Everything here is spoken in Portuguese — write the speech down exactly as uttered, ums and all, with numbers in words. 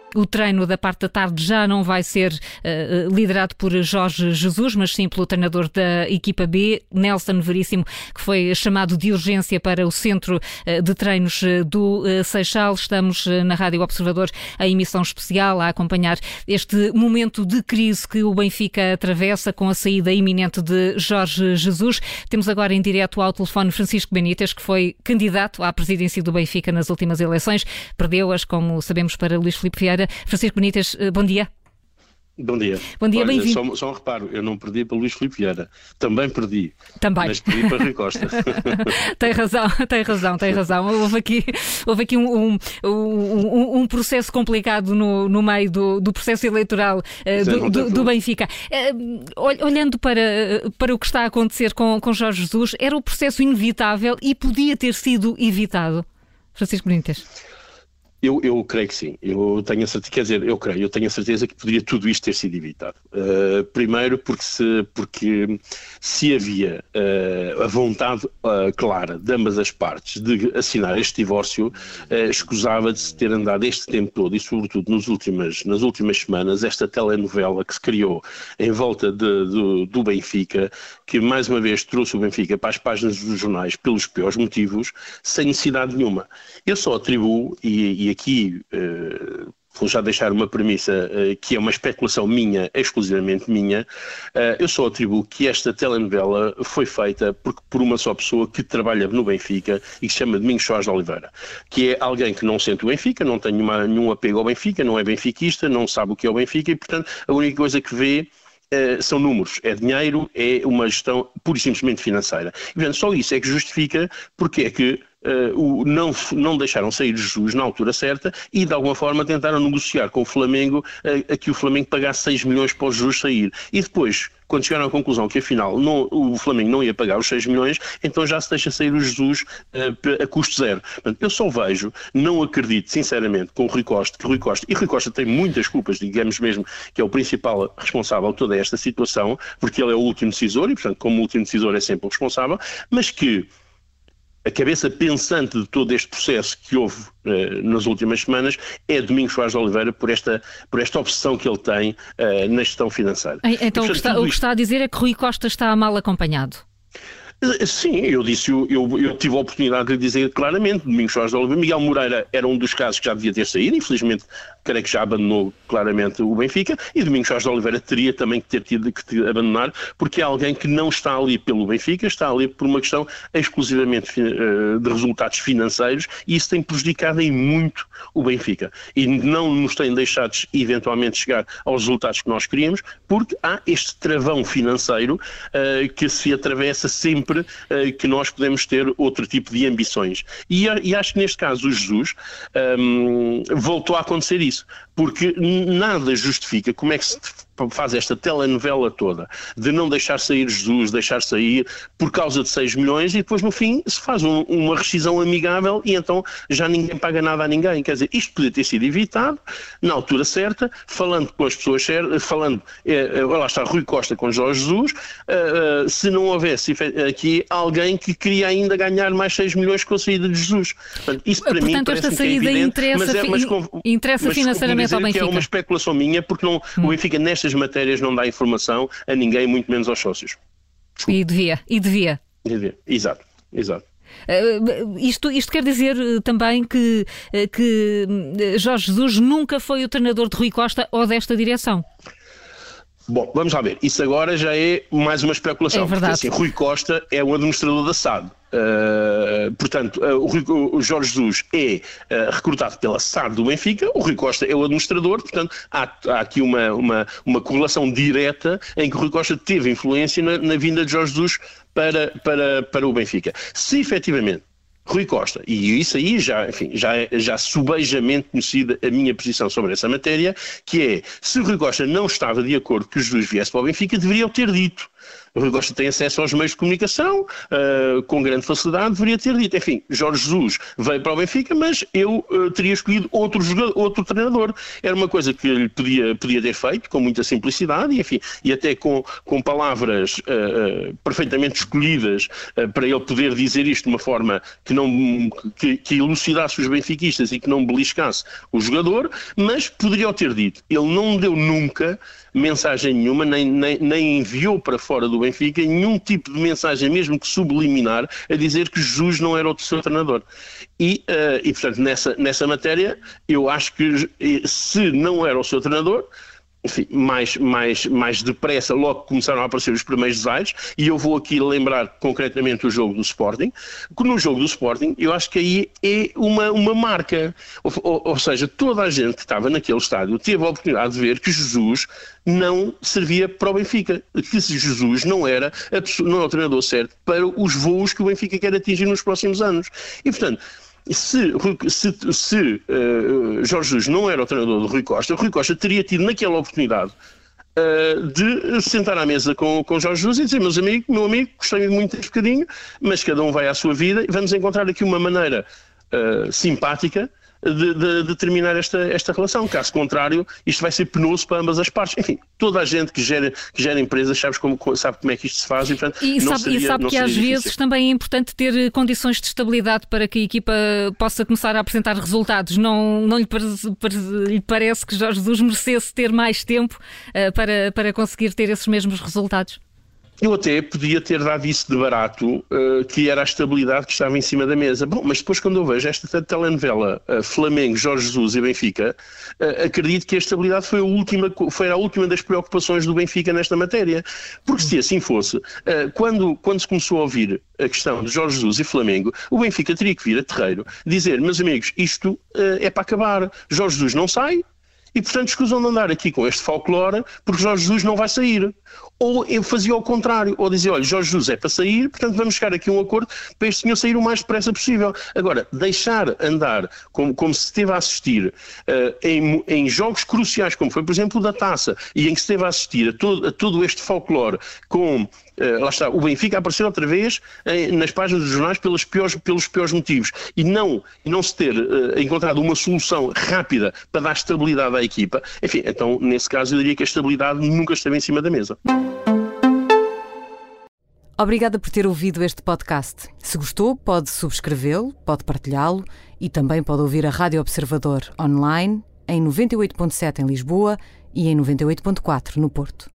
o treino da parte da tarde já não vai ser uh, liderado por Jorge Jesus, mas sim pelo treinador da equipa B, Nelson Veríssimo, que foi chamado de urgência para o centro uh, de treinos do uh, Seixal. Estamos uh, na Rádio Observador, a emissão especial, a acompanhar este momento de crise que o Benfica atravessa com a saída iminente de Jorge Jesus. Temos agora em direto ao telefone Francisco Benítez, que foi candidato à presidência do Benfica nas últimas eleições. Perdeu-as, como sabemos, para Luís Filipe Vieira. Francisco Benítez, bom dia. Bom dia. Bom dia, bem-vindo. Só, só um reparo, eu não perdi para Luís Filipe Vieira, também perdi, também. Mas perdi para Rui Costa. Tem razão, tem razão, tem razão. Houve aqui, houve aqui um, um, um, um processo complicado no, no meio do, do processo eleitoral uh, do, do, do Benfica. Uh, olhando para, para o que está a acontecer com, com Jorge Jesus, era o processo inevitável e podia ter sido evitado? Francisco Benítez. Eu, eu creio que sim, eu tenho a certeza, quer dizer, eu creio, eu tenho a certeza que poderia tudo isto ter sido evitado. Uh, primeiro porque se, porque se havia uh, a vontade uh, clara de ambas as partes de assinar este divórcio, uh, escusava de se ter andado este tempo todo e sobretudo nos últimas, nas últimas semanas esta telenovela que se criou em volta de, do, do Benfica, que mais uma vez trouxe o Benfica para as páginas dos jornais pelos piores motivos, sem necessidade nenhuma. Eu só atribuo, e, e aqui uh, vou já deixar uma premissa uh, que é uma especulação minha, exclusivamente minha, uh, eu só atribuo que esta telenovela foi feita por, por uma só pessoa que trabalha no Benfica e que se chama Domingos Soares de Oliveira, que é alguém que não sente o Benfica, não tem nenhuma, nenhum apego ao Benfica, não é benfiquista, não sabe o que é o Benfica e, portanto, a única coisa que vê Uh, são números, é dinheiro, é uma gestão pura e simplesmente financeira. E, portanto, só isso é que justifica porque é que uh, o, não, não deixaram sair Jesus na altura certa e, de alguma forma, tentaram negociar com o Flamengo uh, a que o Flamengo pagasse seis milhões para o Jesus sair. E depois, quando chegaram à conclusão que, afinal, não, o Flamengo não ia pagar os seis milhões, então já se deixa sair o Jesus uh, a custo zero. Portanto, eu só vejo, não acredito, sinceramente, com o Rui Costa, que Rui Costa, e Rui Costa tem muitas culpas, digamos mesmo, que é o principal responsável de toda esta situação, porque ele é o último decisor, e, portanto, como o último decisor é sempre o responsável, mas que a cabeça pensante de todo este processo que houve uh, nas últimas semanas é Domingos Soares de Oliveira por esta, por esta obsessão que ele tem uh, na gestão financeira. Então, e, portanto, o, que está, o que está a dizer é que Rui Costa está mal acompanhado. Sim, eu disse, eu, eu, eu tive a oportunidade de dizer claramente, Domingos Soares de Oliveira, Miguel Moreira era um dos casos que já devia ter saído, infelizmente creio que já abandonou claramente o Benfica, e Domingos Soares de Oliveira teria também que ter tido que te abandonar, porque é alguém que não está ali pelo Benfica, está ali por uma questão exclusivamente uh, de resultados financeiros, e isso tem prejudicado em muito o Benfica, e não nos tem deixado eventualmente chegar aos resultados que nós queríamos, porque há este travão financeiro uh, que se atravessa sempre que nós podemos ter outro tipo de ambições. E, e acho que neste caso o Jesus um, voltou a acontecer isso, porque nada justifica como é que se faz esta telenovela toda de não deixar sair Jesus, deixar sair por causa de seis milhões e depois no fim se faz um, uma rescisão amigável e então já ninguém paga nada a ninguém. Quer dizer, isto podia ter sido evitado na altura certa, falando com as pessoas certas, falando, é, lá está Rui Costa com Jorge Jesus, uh, uh, se não houvesse aqui alguém que queria ainda ganhar mais seis milhões com a saída de Jesus. Portanto, isso para Portanto, mim parece esta saída é evidente, interessa, mas é, mas, com, interessa mas, financeiramente ao Benfica. Que é uma especulação minha, porque não, hum. o Benfica nestas matérias não dá informação a ninguém, muito menos aos sócios. E devia, e devia. E devia. Exato, exato. Uh, isto, isto quer dizer uh, também que, uh, que Jorge Jesus nunca foi o treinador de Rui Costa ou desta direção? Bom, vamos lá ver. Isso agora já é mais uma especulação. É verdade. Porque, assim, Rui Costa é o administrador da S A D. Uh, portanto, uh, o, Rui, o Jorge Jesus é uh, recrutado pela S A D do Benfica, o Rui Costa é o administrador, portanto há, há aqui uma, uma, uma correlação direta em que o Rui Costa teve influência na, na vinda de Jorge Jesus para, para, para o Benfica. Se efetivamente Rui Costa, e isso aí já, enfim, já é já subejamente conhecida a minha posição sobre essa matéria, que é, se Rui Costa não estava de acordo que o Jesus viesse para o Benfica, deveria o ter dito. O Rui Costa tem acesso aos meios de comunicação uh, com grande facilidade, deveria ter dito, enfim, Jorge Jesus veio para o Benfica, mas eu uh, teria escolhido outro jogador, outro treinador. Era uma coisa que ele podia, podia ter feito, com muita simplicidade, e, enfim, e até com, com palavras uh, uh, perfeitamente escolhidas uh, para ele poder dizer isto de uma forma que, não, que, que elucidasse os benfiquistas e que não beliscasse o jogador, mas poderia o ter dito. Ele não deu nunca mensagem nenhuma, nem, nem, nem enviou para fora do Benfica nenhum tipo de mensagem, mesmo que subliminar, a dizer que Jesus não era o seu treinador. E, uh, e portanto, nessa, nessa matéria, eu acho que se não era o seu treinador, enfim, mais, mais, mais depressa logo começaram a aparecer os primeiros desaires, e eu vou aqui lembrar concretamente o jogo do Sporting, que no jogo do Sporting eu acho que aí é uma, uma marca, ou, ou, ou seja, toda a gente que estava naquele estádio teve a oportunidade de ver que Jesus não servia para o Benfica, que Jesus não era, a pessoa, não era o treinador certo para os voos que o Benfica quer atingir nos próximos anos. E portanto, Se, se, se uh, Jorge Jesus não era o treinador do Rui Costa, o Rui Costa teria tido naquela oportunidade uh, de sentar à mesa com, com Jorge Jesus e dizer, meus amigos, meu amigo, gostei muito deste bocadinho, mas cada um vai à sua vida e vamos encontrar aqui uma maneira uh, simpática De, de, de terminar esta, esta relação. Caso contrário, isto vai ser penoso para ambas as partes. Enfim, toda a gente que gera, que gera empresas sabe como, sabe como é que isto se faz. E, portanto, e não sabe, seria, e sabe não que às difícil. vezes também é importante ter condições de estabilidade para que a equipa possa começar a apresentar resultados. Não, não lhe, parece, lhe parece que Jorge Jesus merecesse ter mais tempo uh, para, para conseguir ter esses mesmos resultados? Eu até podia ter dado isso de barato, uh, que era a estabilidade que estava em cima da mesa. Bom, mas depois quando eu vejo esta telenovela uh, Flamengo, Jorge Jesus e Benfica, uh, acredito que a estabilidade foi a, última, foi a última das preocupações do Benfica nesta matéria. Porque se assim fosse, uh, quando, quando se começou a ouvir a questão de Jorge Jesus e Flamengo, o Benfica teria que vir a terreiro dizer, meus amigos, isto uh, é para acabar. Jorge Jesus não sai, e portanto escusam de andar aqui com este folclore porque Jorge Jesus não vai sair. Ou eu fazia ao contrário, ou dizia, olha, Jorge Jesus é para sair, portanto vamos chegar aqui a um acordo para este senhor sair o mais depressa possível. Agora, deixar andar como, como se esteve a assistir uh, em, em jogos cruciais, como foi por exemplo o da Taça, e em que se esteve a assistir a todo, a todo este folclore com, uh, lá está, o Benfica a aparecer outra vez uh, nas páginas dos jornais pelos piores, pelos piores motivos, e não, e não se ter uh, encontrado uma solução rápida para dar estabilidade à equipa, enfim, então nesse caso eu diria que a estabilidade nunca esteve em cima da mesa. Obrigada por ter ouvido este podcast. Se gostou, pode subscrevê-lo, pode partilhá-lo e também pode ouvir a Rádio Observador online em noventa e oito ponto sete em Lisboa e em noventa e oito ponto quatro no Porto.